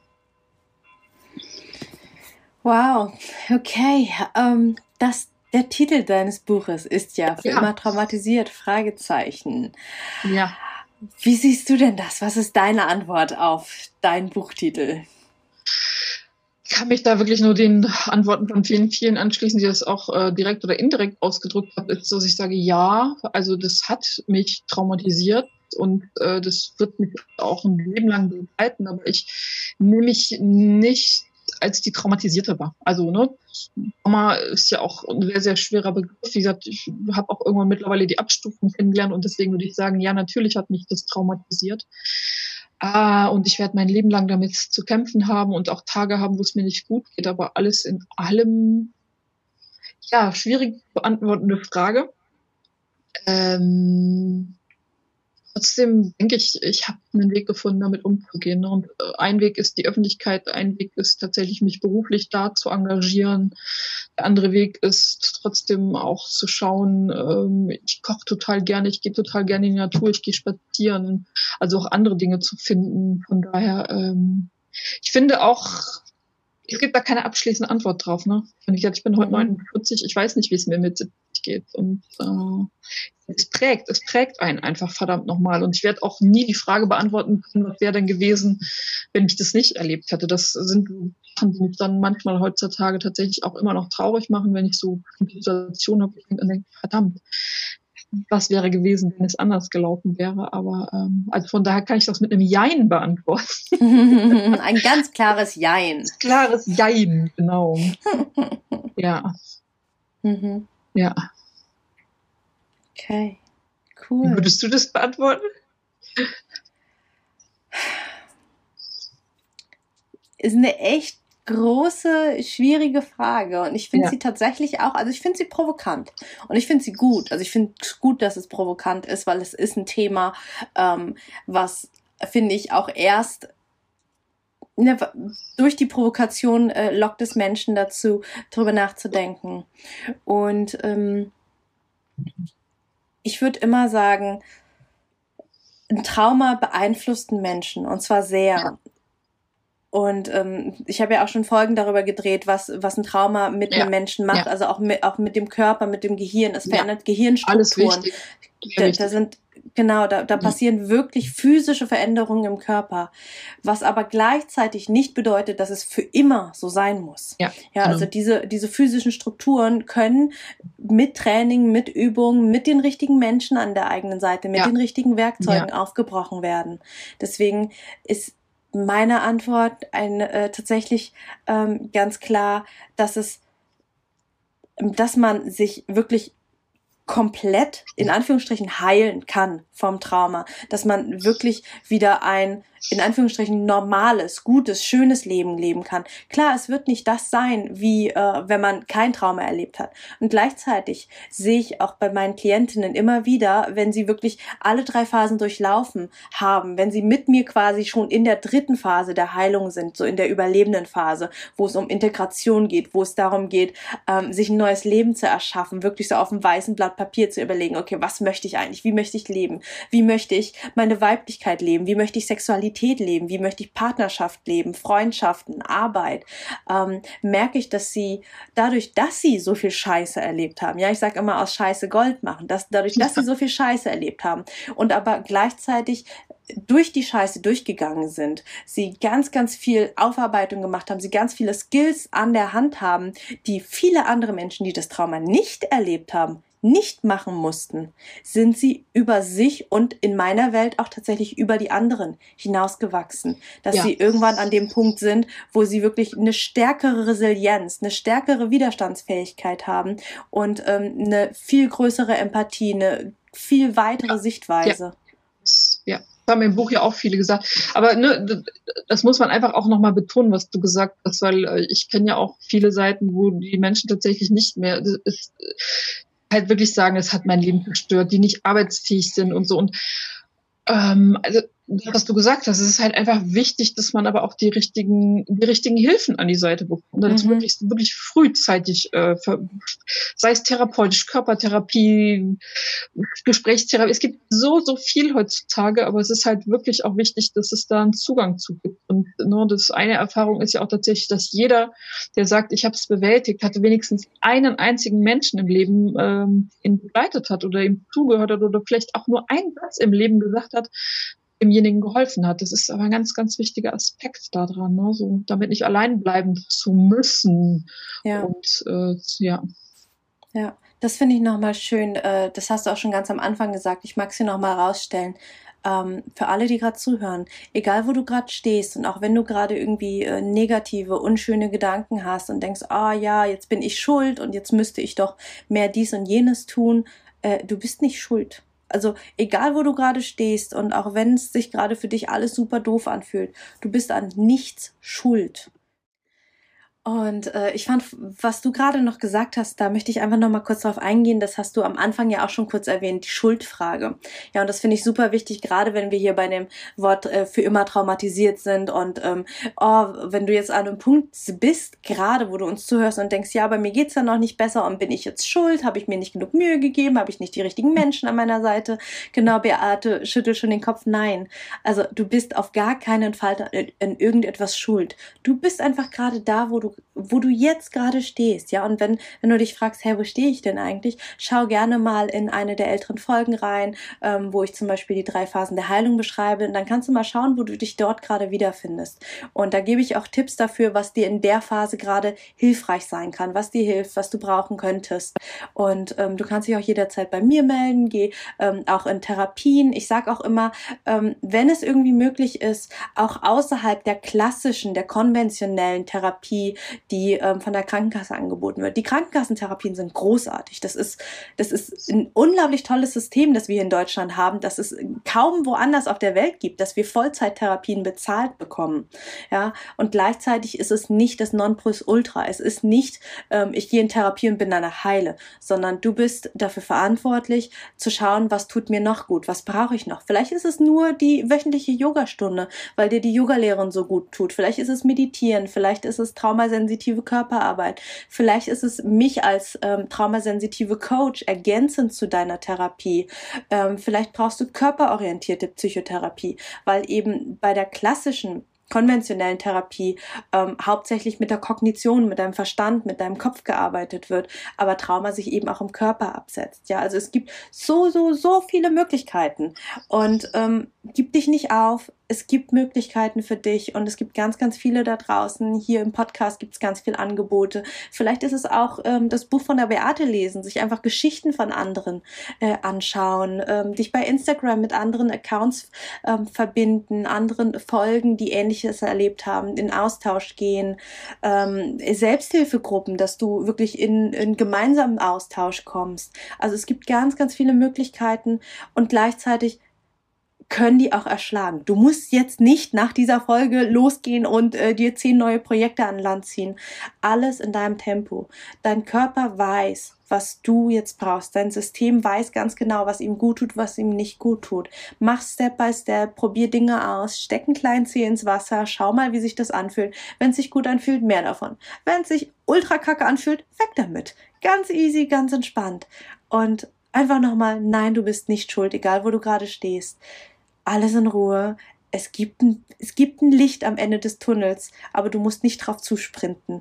Wow, okay. Um, das, der Titel deines Buches ist ja für ja. immer traumatisiert, Fragezeichen. Ja. Wie siehst du denn das? Was ist deine Antwort auf deinen Buchtitel? Ich kann mich da wirklich nur den Antworten von vielen, vielen anschließen, die das auch äh, direkt oder indirekt ausgedrückt haben, ist, dass ich sage, ja, also das hat mich traumatisiert und äh, das wird mich auch ein Leben lang begleiten, aber ich nehme mich nicht als die Traumatisierte war. Also, ne, Trauma ist ja auch ein sehr, sehr schwerer Begriff. Wie gesagt, ich habe auch irgendwann mittlerweile die Abstufung kennengelernt und deswegen würde ich sagen, ja, natürlich hat mich das traumatisiert. Ah, und ich werde mein Leben lang damit zu kämpfen haben und auch Tage haben, wo es mir nicht gut geht, aber alles in allem, ja, schwierig zu beantwortende Frage. Ähm, Trotzdem denke ich, ich habe einen Weg gefunden, damit umzugehen. Und ein Weg ist die Öffentlichkeit, ein Weg ist tatsächlich, mich beruflich da zu engagieren. Der andere Weg ist trotzdem auch zu schauen, ähm, ich koche total gerne, ich gehe total gerne in die Natur, ich gehe spazieren, also auch andere Dinge zu finden. Von daher, ähm, ich finde auch, es gibt da keine abschließende Antwort drauf. Ne? Ich bin heute mhm. neunundvierzig, ich weiß nicht, wie es mir mit siebzig geht. Und äh, es prägt, es prägt einen einfach verdammt nochmal. Und ich werde auch nie die Frage beantworten können, was wäre denn gewesen, wenn ich das nicht erlebt hätte. Das sind Sachen, die mich dann manchmal heutzutage tatsächlich auch immer noch traurig machen, wenn ich so eine Situation habe, ich denke, verdammt, was wäre gewesen, wenn es anders gelaufen wäre. Aber ähm, also von daher kann ich das mit einem Jein beantworten. Ein ganz klares Jein. Klares Jein, genau. Ja. Mhm. Ja. Okay, cool. Wie würdest du das beantworten? Ist eine echt große, schwierige Frage und ich finde ja. sie tatsächlich auch, also ich finde sie provokant und ich finde sie gut. Also ich finde es gut, dass es provokant ist, weil es ist ein Thema, ähm, was, finde ich, auch erst ne, durch die Provokation äh, lockt es Menschen dazu, darüber nachzudenken. Und ähm, ich würde immer sagen, ein Trauma beeinflusst einen Menschen, und zwar sehr. Ja. Und ähm, ich habe ja auch schon Folgen darüber gedreht, was was ein Trauma mit ja. einem Menschen macht, ja. also auch mit, auch mit dem Körper, mit dem Gehirn. Es verändert ja. Gehirnstrukturen. Alles wichtig. Da, da sind genau, da, da passieren wirklich physische Veränderungen im Körper, was aber gleichzeitig nicht bedeutet, dass es für immer so sein muss. Ja, ja also genau. diese diese physischen Strukturen können mit Training, mit Übungen, mit den richtigen Menschen an der eigenen Seite, mit ja. den richtigen Werkzeugen ja. aufgebrochen werden. Deswegen ist meine Antwort ein, äh, tatsächlich ähm, ganz klar, dass es, dass man sich wirklich komplett, in Anführungsstrichen, heilen kann vom Trauma, dass man wirklich wieder ein, in Anführungsstrichen, normales, gutes, schönes Leben leben kann. Klar, es wird nicht das sein, wie äh, wenn man kein Trauma erlebt hat. Und gleichzeitig sehe ich auch bei meinen Klientinnen immer wieder, wenn sie wirklich alle drei Phasen durchlaufen haben, wenn sie mit mir quasi schon in der dritten Phase der Heilung sind, so in der überlebenden Phase, wo es um Integration geht, wo es darum geht, ähm, sich ein neues Leben zu erschaffen, wirklich so auf dem weißen Blatt Papier zu überlegen, okay, was möchte ich eigentlich, wie möchte ich leben, wie möchte ich meine Weiblichkeit leben, wie möchte ich Sexualität leben, wie möchte ich Partnerschaft leben, Freundschaften, Arbeit, ähm, merke ich, dass sie dadurch, dass sie so viel Scheiße erlebt haben, ja, ich sage immer aus Scheiße Gold machen, dass dadurch, dass sie so viel Scheiße erlebt haben und aber gleichzeitig durch die Scheiße durchgegangen sind, sie ganz, ganz viel Aufarbeitung gemacht haben, sie ganz viele Skills an der Hand haben, die viele andere Menschen, die das Trauma nicht erlebt haben, nicht machen mussten, sind sie über sich und in meiner Welt auch tatsächlich über die anderen hinausgewachsen. Dass ja. sie irgendwann an dem Punkt sind, wo sie wirklich eine stärkere Resilienz, eine stärkere Widerstandsfähigkeit haben und ähm, eine viel größere Empathie, eine viel weitere ja. Sichtweise. Ja. ja. Das haben im Buch ja auch viele gesagt. Aber ne, das muss man einfach auch nochmal betonen, was du gesagt hast, weil ich kenne ja auch viele Seiten, wo die Menschen tatsächlich nicht mehr ist, halt wirklich sagen, es hat mein Leben zerstört, die nicht arbeitsfähig sind und so. Und ähm, also was du gesagt hast, es ist halt einfach wichtig, dass man aber auch die richtigen, die richtigen Hilfen an die Seite bekommt. Und das mhm. wirklich, wirklich frühzeitig, äh, für, sei es therapeutisch, Körpertherapie, Gesprächstherapie. Es gibt so, so viel heutzutage, aber es ist halt wirklich auch wichtig, dass es da einen Zugang zu gibt. Und nur das eine Erfahrung ist ja auch tatsächlich, dass jeder, der sagt, ich habe es bewältigt, hatte wenigstens einen einzigen Menschen im Leben, ähm, ihn begleitet hat oder ihm zugehört hat oder vielleicht auch nur einen Satz im Leben gesagt hat, demjenigen geholfen hat. Das ist aber ein ganz, ganz wichtiger Aspekt daran, ne? So, damit nicht allein bleiben zu müssen. Ja. Und äh, ja. Ja, das finde ich nochmal schön. Äh, das hast du auch schon ganz am Anfang gesagt. Ich mag es hier nochmal rausstellen. Ähm, für alle, die gerade zuhören, egal wo du gerade stehst und auch wenn du gerade irgendwie äh, negative, unschöne Gedanken hast und denkst, ah ja, jetzt bin ich schuld und jetzt müsste ich doch mehr dies und jenes tun, äh, du bist nicht schuld. Also egal, wo du gerade stehst und auch wenn es sich gerade für dich alles super doof anfühlt, du bist an nichts schuld. Und äh, ich fand, was du gerade noch gesagt hast, da möchte ich einfach noch mal kurz drauf eingehen. Das hast du am Anfang ja auch schon kurz erwähnt, die Schuldfrage. Ja, und das finde ich super wichtig, gerade wenn wir hier bei dem Wort äh, für immer traumatisiert sind. Und ähm, oh, wenn du jetzt an einem Punkt bist, gerade wo du uns zuhörst und denkst, ja, bei mir geht's ja noch nicht besser und bin ich jetzt schuld? Habe ich mir nicht genug Mühe gegeben? Habe ich nicht die richtigen Menschen an meiner Seite? Genau, Beate schüttelt schon den Kopf. Nein, also du bist auf gar keinen Fall in irgendetwas schuld. Du bist einfach gerade da, wo du wo du jetzt gerade stehst, ja, und wenn wenn du dich fragst, hey, wo stehe ich denn eigentlich, schau gerne mal in eine der älteren Folgen rein, ähm, wo ich zum Beispiel die drei Phasen der Heilung beschreibe, und dann kannst du mal schauen, wo du dich dort gerade wiederfindest, und da gebe ich auch Tipps dafür, was dir in der Phase gerade hilfreich sein kann, was dir hilft, was du brauchen könntest, und ähm, du kannst dich auch jederzeit bei mir melden, geh ähm, auch in Therapien. Ich sage auch immer, ähm, wenn es irgendwie möglich ist, auch außerhalb der klassischen, der konventionellen Therapie, die ähm, von der Krankenkasse angeboten wird. Die Krankenkassentherapien sind großartig. Das ist, das ist ein unglaublich tolles System, das wir hier in Deutschland haben, das es kaum woanders auf der Welt gibt, dass wir Vollzeittherapien bezahlt bekommen. Ja, und gleichzeitig ist es nicht das Nonplusultra. Es ist nicht, ähm, ich gehe in Therapie und bin danach heile, sondern du bist dafür verantwortlich, zu schauen, was tut mir noch gut, was brauche ich noch. Vielleicht ist es nur die wöchentliche Yogastunde, weil dir die Yogalehrerin so gut tut. Vielleicht ist es Meditieren, vielleicht ist es Trauma traumasensitive Körperarbeit. Vielleicht ist es mich als ähm, traumasensitive Coach ergänzend zu deiner Therapie. Ähm, vielleicht brauchst du körperorientierte Psychotherapie, weil eben bei der klassischen konventionellen Therapie ähm, hauptsächlich mit der Kognition, mit deinem Verstand, mit deinem Kopf gearbeitet wird, aber Trauma sich eben auch im Körper absetzt. Ja, also es gibt so, so, so viele Möglichkeiten und ähm, gib dich nicht auf. Es gibt Möglichkeiten für dich und es gibt ganz, ganz viele da draußen. Hier im Podcast gibt es ganz viele Angebote. Vielleicht ist es auch ähm, das Buch von der Beate lesen, sich einfach Geschichten von anderen äh, anschauen, ähm, dich bei Instagram mit anderen Accounts ähm, verbinden, anderen folgen, die Ähnliches erlebt haben, in Austausch gehen, ähm, Selbsthilfegruppen, dass du wirklich in, in gemeinsamen Austausch kommst. Also es gibt ganz, ganz viele Möglichkeiten und gleichzeitig können die auch erschlagen. Du musst jetzt nicht nach dieser Folge losgehen und äh, dir zehn neue Projekte an Land ziehen. Alles in deinem Tempo. Dein Körper weiß, was du jetzt brauchst. Dein System weiß ganz genau, was ihm gut tut, was ihm nicht gut tut. Mach Step by Step, probier Dinge aus, steck einen kleinen Zeh ins Wasser, schau mal, wie sich das anfühlt. Wenn es sich gut anfühlt, mehr davon. Wenn es sich ultra kacke anfühlt, weg damit. Ganz easy, ganz entspannt. Und einfach nochmal, nein, du bist nicht schuld, egal wo du gerade stehst. Alles in Ruhe. Es gibt ein, es gibt ein Licht am Ende des Tunnels, aber du musst nicht drauf zusprinten.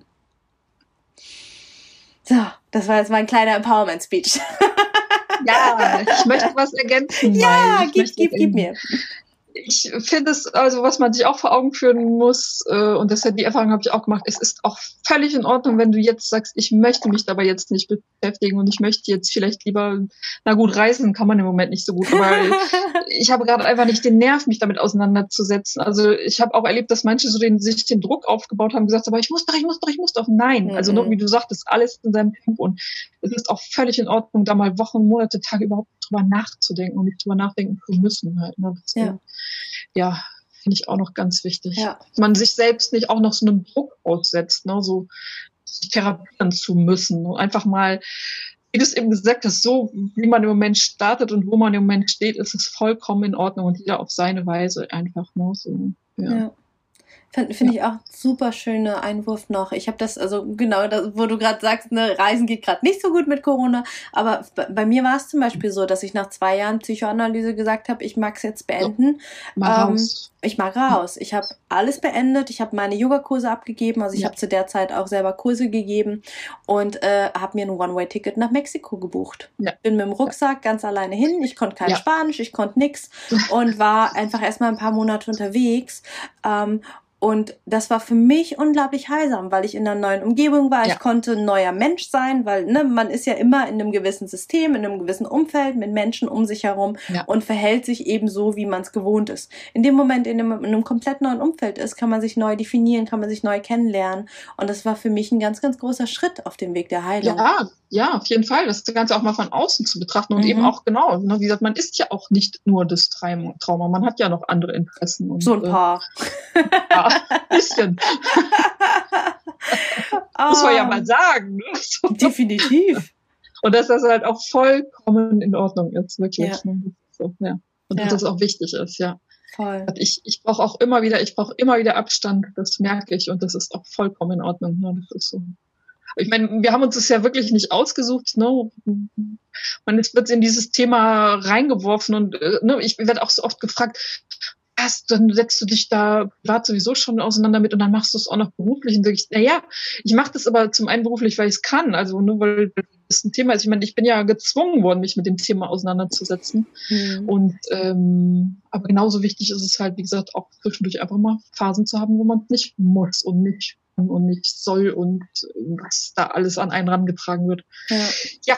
So, das war jetzt mein kleiner Empowerment-Speech. Ja, ich möchte was ergänzen. Ja, gib, gib, gib mir. Ich finde es, also was man sich auch vor Augen führen muss, äh, und das, die Erfahrung habe ich auch gemacht, es ist auch völlig in Ordnung, wenn du jetzt sagst, ich möchte mich dabei jetzt nicht beschäftigen und ich möchte jetzt vielleicht lieber, na gut, reisen kann man im Moment nicht so gut, aber ich habe gerade einfach nicht den Nerv, mich damit auseinanderzusetzen. Also ich habe auch erlebt, dass manche so den, sich den Druck aufgebaut haben, gesagt, aber ich muss doch, ich muss doch, ich muss doch. Nein, mhm. Also nur, wie du sagtest, alles in seinem Tempo und es ist auch völlig in Ordnung, da mal Wochen, Monate, Tage überhaupt drüber nachzudenken und nicht drüber nachdenken zu müssen halt. Ne? Das, ja. Ja, finde ich auch noch ganz wichtig. Ja. Dass man sich selbst nicht auch noch so einem Druck aussetzt, ne, so sich therapieren zu müssen. Und einfach mal, wie du es eben gesagt hast, so wie man im Moment startet und wo man im Moment steht, ist es vollkommen in Ordnung und jeder auf seine Weise einfach. Ne, so, ja. Ja. Finde find ja. ich auch super schöner Einwurf noch. Ich habe das, also genau, das, wo du gerade sagst, ne, Reisen geht gerade nicht so gut mit Corona, aber bei, bei mir war es zum Beispiel so, dass ich nach zwei Jahren Psychoanalyse gesagt habe, ich mag es jetzt beenden. So, mal ähm, raus. Ich mag raus. Ich habe alles beendet. Ich habe meine Yogakurse abgegeben. Also ich ja. habe zu der Zeit auch selber Kurse gegeben und äh, habe mir ein One-Way-Ticket nach Mexiko gebucht. Ja. Bin mit dem Rucksack ja. ganz alleine hin. Ich konnte kein ja. Spanisch, ich konnte nix und war einfach erstmal ein paar Monate unterwegs. Ähm, Und das war für mich unglaublich heilsam, weil ich in einer neuen Umgebung war. Ja. Ich konnte ein neuer Mensch sein, weil ne, man ist ja immer in einem gewissen System, in einem gewissen Umfeld mit Menschen um sich herum ja. und verhält sich eben so, wie man es gewohnt ist. In dem Moment, in dem man in einem komplett neuen Umfeld ist, kann man sich neu definieren, kann man sich neu kennenlernen. Und das war für mich ein ganz, ganz großer Schritt auf dem Weg der Heilung. Ja, ja, auf jeden Fall. Das Ganze auch mal von außen zu betrachten und mhm. eben auch genau, ne, wie gesagt, man ist ja auch nicht nur das Trauma, man hat ja noch andere Interessen. Und, so ein paar. Äh, ja, ein bisschen. oh. Muss man ja mal sagen. Ne? So. Definitiv. Und dass das halt auch vollkommen in Ordnung ist, wirklich. Ja. Ne? So, ja. Und ja. dass das auch wichtig ist, ja. Voll. Ich, ich brauche auch immer wieder, ich brauche immer wieder Abstand, das merke ich und das ist auch vollkommen in Ordnung. Ne? Das ist so. Ich meine, wir haben uns das ja wirklich nicht ausgesucht, ne? Man ist, wird in dieses Thema reingeworfen und ne, ich werde auch so oft gefragt, was, dann setzt du dich da privat sowieso schon auseinander mit und dann machst du es auch noch beruflich und sag ich, naja, ich mache das aber zum einen beruflich, weil ich es kann, also nur weil das ein Thema ist. Ich meine, ich bin ja gezwungen worden, mich mit dem Thema auseinanderzusetzen mhm. und ähm, aber genauso wichtig ist es halt, wie gesagt, auch zwischendurch einfach mal Phasen zu haben, wo man es nicht muss und nicht und nicht soll und was da alles an einen rangetragen wird. Ja. ja.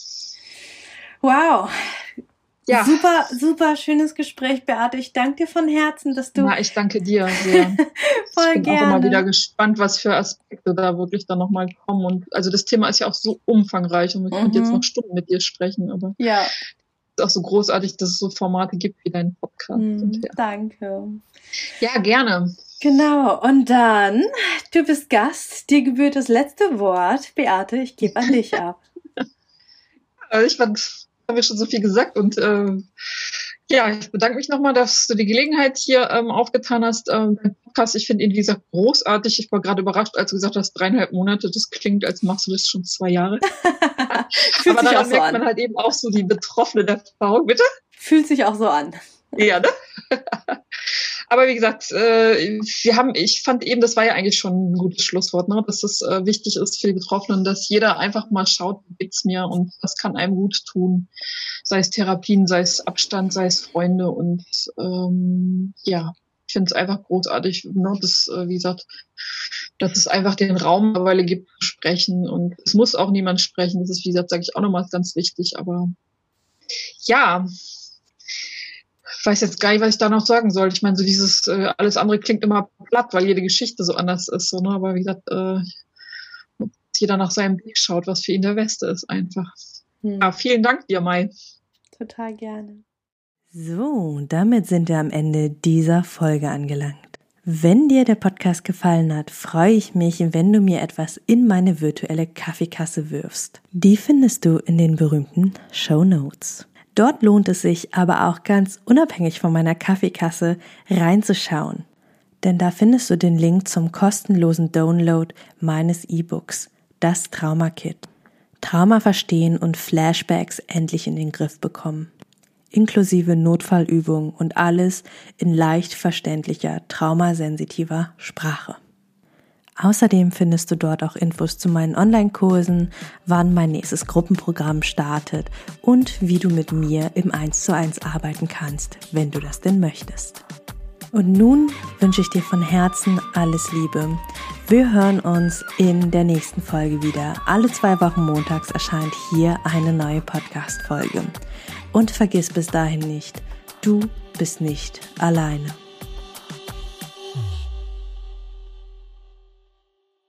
Wow. Ja. Super, super schönes Gespräch, Beate. Ich danke dir von Herzen, dass du... Na, ich danke dir sehr. Voll ich bin gerne. auch immer wieder gespannt, was für Aspekte da wirklich dann nochmal kommen. Und also das Thema ist ja auch so umfangreich und ich mhm. könnte jetzt noch Stunden mit dir sprechen, aber ja. es ist auch so großartig, dass es so Formate gibt wie dein Podcast. Mhm, und, ja. Danke. Ja, gerne. Genau, und dann, du bist Gast, dir gebührt das letzte Wort. Beate, ich gebe an dich ab. Also ich fand, haben wir schon so viel gesagt und äh, Ja, ich bedanke mich nochmal, dass du die Gelegenheit hier ähm, aufgetan hast. Ähm, Podcast, ich finde ihn, wie gesagt, großartig. Ich war gerade überrascht, als du gesagt hast, dreieinhalb Monate. Das klingt, als machst du das schon zwei Jahre. Fühlt Aber sich daran auch so merkt an. man halt eben auch so die betroffene Erfahrung. Bitte? Fühlt sich auch so an. Ja, ne? Aber wie gesagt, äh, wir haben, ich fand eben, das war ja eigentlich schon ein gutes Schlusswort, ne? Dass es äh, wichtig ist für die Betroffenen, dass jeder einfach mal schaut, wie geht's mir und was kann einem gut tun. Sei es Therapien, sei es Abstand, sei es Freunde und ähm, ja, ich finde es einfach großartig, ne? dass, äh, wie gesagt, dass es einfach den Raum mittlerweile gibt zu sprechen und es muss auch niemand sprechen. Das ist, wie gesagt, sage ich auch nochmal ganz wichtig, aber ja, ich weiß jetzt gar nicht, was ich da noch sagen soll. Ich meine, so dieses, äh, alles andere klingt immer platt, weil jede Geschichte so anders ist. So, ne? Aber wie gesagt, äh, dass jeder nach seinem Weg schaut, was für ihn der Beste ist einfach. Hm. Ja, vielen Dank dir, Mai. Total gerne. So, damit sind wir am Ende dieser Folge angelangt. Wenn dir der Podcast gefallen hat, freue ich mich, wenn du mir etwas in meine virtuelle Kaffeekasse wirfst. Die findest du in den berühmten Shownotes. Dort lohnt es sich aber auch ganz unabhängig von meiner Kaffeekasse reinzuschauen. Denn da findest du den Link zum kostenlosen Download meines E-Books, das Trauma-Kit. Trauma verstehen und Flashbacks endlich in den Griff bekommen. Inklusive Notfallübungen und alles in leicht verständlicher, traumasensitiver Sprache. Außerdem findest du dort auch Infos zu meinen Online-Kursen, wann mein nächstes Gruppenprogramm startet und wie du mit mir im eins zu eins arbeiten kannst, wenn du das denn möchtest. Und nun wünsche ich dir von Herzen alles Liebe. Wir hören uns in der nächsten Folge wieder. Alle zwei Wochen montags erscheint hier eine neue Podcast-Folge. Und vergiss bis dahin nicht, du bist nicht alleine.